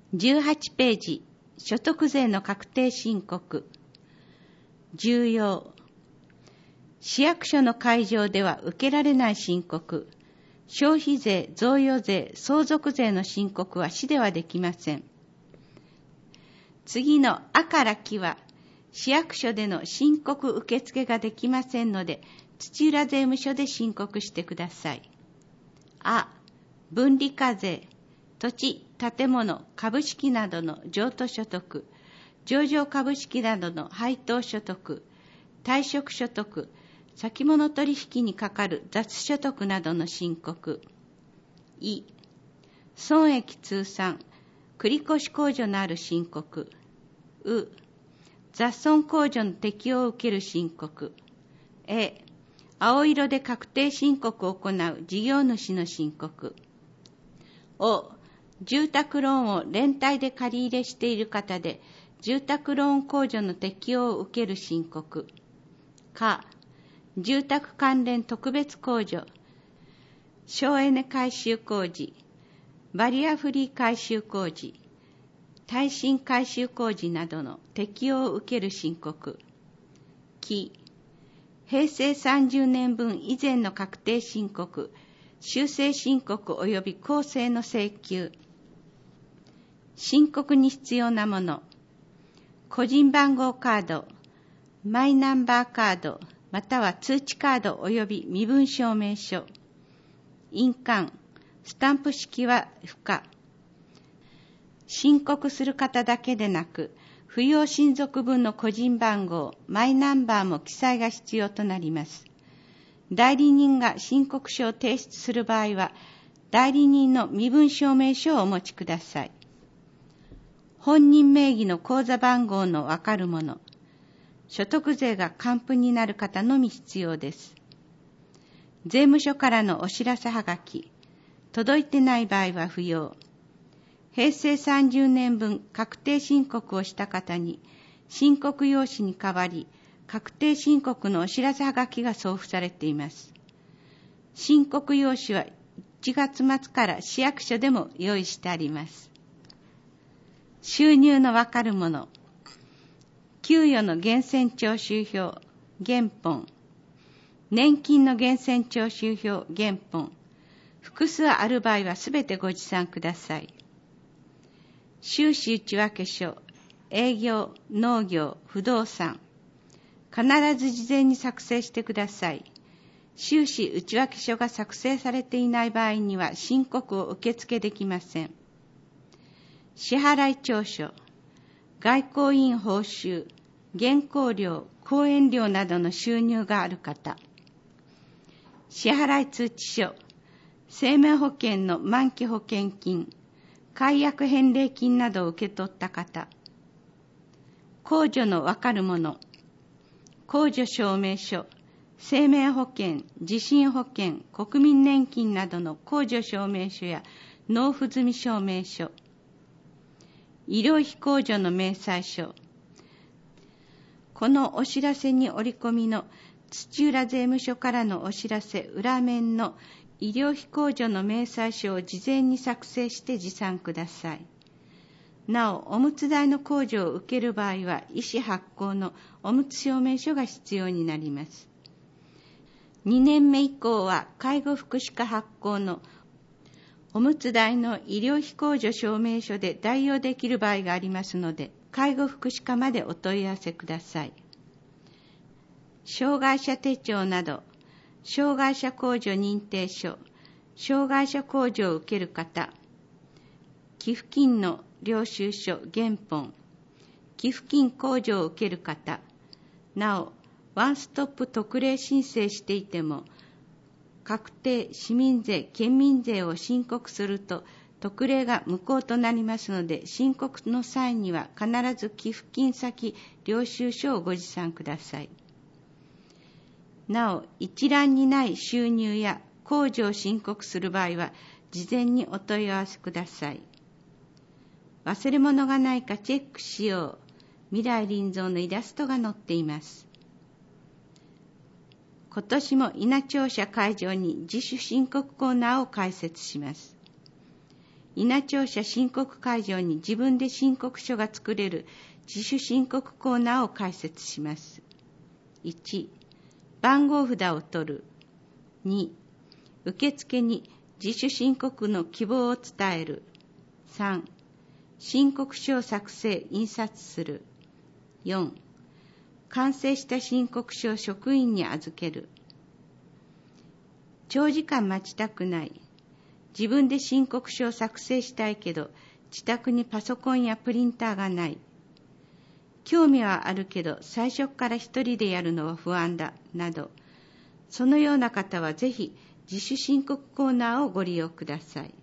18ページ、所得税の確定申告。重要。市役所の会場では受けられない申告。消費税、贈与税、相続税の申告は市ではできません。次のあからきは、市役所での申告受付ができませんので、土浦税務署で申告してください。あ、分離課税、土地、建物、株式などの譲渡所得、上場株式などの配当所得、退職所得、先物取引にかかる雑所得などの申告。い、損益通算、繰越控除のある申告。う、雑損控除の適用を受ける申告。え、青色で確定申告を行う事業主の申告。お、住宅ローンを連帯で借り入れしている方で、住宅ローン控除の適用を受ける申告。か、住宅関連特別控除、省エネ改修工事、バリアフリー改修工事、耐震改修工事などの適用を受ける申告。き、平成30年分以前の確定申告、修正申告及び公正の請求。申告に必要なもの。個人番号カード、マイナンバーカード、または通知カード及び身分証明書。印鑑、スタンプ式は不可。申告する方だけでなく、扶養親族分の個人番号、マイナンバーも記載が必要となります。代理人が申告書を提出する場合は、代理人の身分証明書をお持ちください。本人名義の口座番号のわかるもの。所得税が還付になる方のみ必要です。税務署からのお知らせはがき、届いてない場合は不要。平成30年分確定申告をした方に、申告用紙に代わり、確定申告のお知らせはがきが送付されています。申告用紙は1月末から市役所でも用意してあります。収入のわかるもの。給与の源泉徴収票、原本。年金の源泉徴収票、原本。複数ある場合はすべてご持参ください。収支内訳書、営業、農業、不動産。必ず事前に作成してください。収支内訳書が作成されていない場合には申告を受付できません。支払調書、外交員報酬、原稿料、講演料などの収入がある方。支払通知書、生命保険の満期保険金、解約返礼金などを受け取った方。控除のわかるもの。控除証明書、生命保険、地震保険、国民年金などの控除証明書や納付済証明書。医療費控除の明細書。このお知らせに折り込みの土浦税務署からのお知らせ裏面の医療費控除の明細書を事前に作成して持参ください。なお、おむつ代の控除を受ける場合は、医師発行のおむつ証明書が必要になります。2年目以降は、介護福祉課発行のおむつ代の医療費控除証明書で代用できる場合がありますので、介護福祉課までお問い合わせください。障害者手帳など、障害者控除認定書、障害者控除を受ける方、寄付金の領収書原本、寄付金控除を受ける方、なお、ワンストップ特例申請していても、確定市民税、県民税を申告すると、特例が無効となりますので、申告の際には必ず寄付金先領収書をご持参ください。なお、一覧にない収入や控除を申告する場合は、事前にお問い合わせください。忘れ物がないかチェックしよう。未来臨蔵のイラストが載っています。今年も稲庁舎会場に自主申告コーナーを開設します。 稲庁舎申告会場に自分で申告書が作れる自主申告コーナーを開設します。1、番号札を取る。2、受付に自主申告の希望を伝える。3、申告書を作成・印刷する。4、完成した申告書を職員に預ける。長時間待ちたくない。自分で申告書を作成したいけど、自宅にパソコンやプリンターがない。興味はあるけど、最初から一人でやるのは不安だ、など、そのような方はぜひ自主申告コーナーをご利用ください。